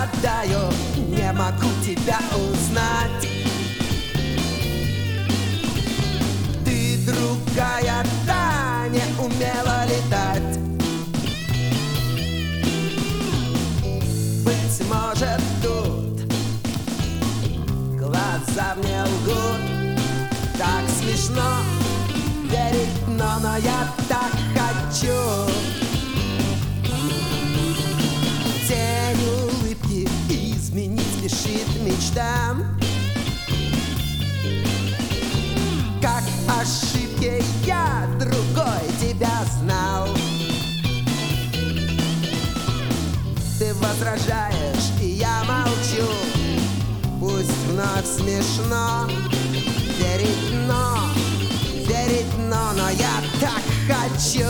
пропадаю, не могу тебя узнать. Ты другая, та не умела летать. Быть может, тут глаза мне лгут. Так смешно верить, но я так хочу. Тень улыбки изменить спешит мечтам. Как ошибки я другой тебя знал. Ты возражаешь, и я молчу. Пусть вновь смешно верить, но я так хочу.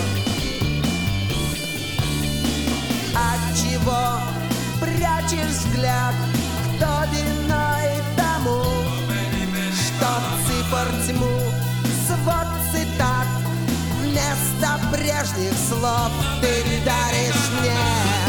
Отчего прячешь взгляд? Кто виной тому, что цифр тьму, свод цитат вместо прежних слов ты даришь мне?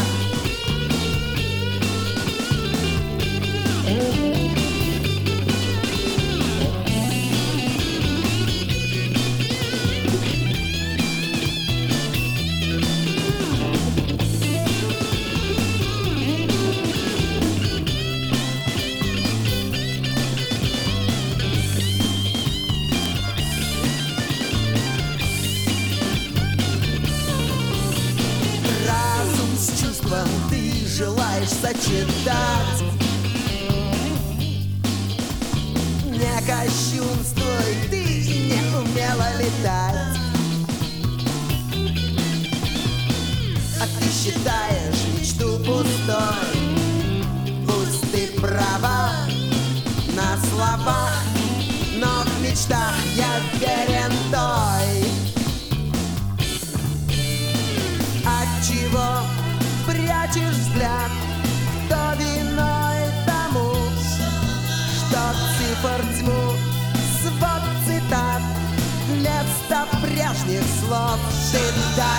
Разум с чувством ты желаешь сочетать. Не кощунствуй, ты не умела летать. А ты считаешь мечту пустой. Пусть ты права на словах, но в мечтах я верен той. Отчего прячешь взгляд? Кто виной тому, что цифр тьму, свод цитат вместо прежних слов ты даришь?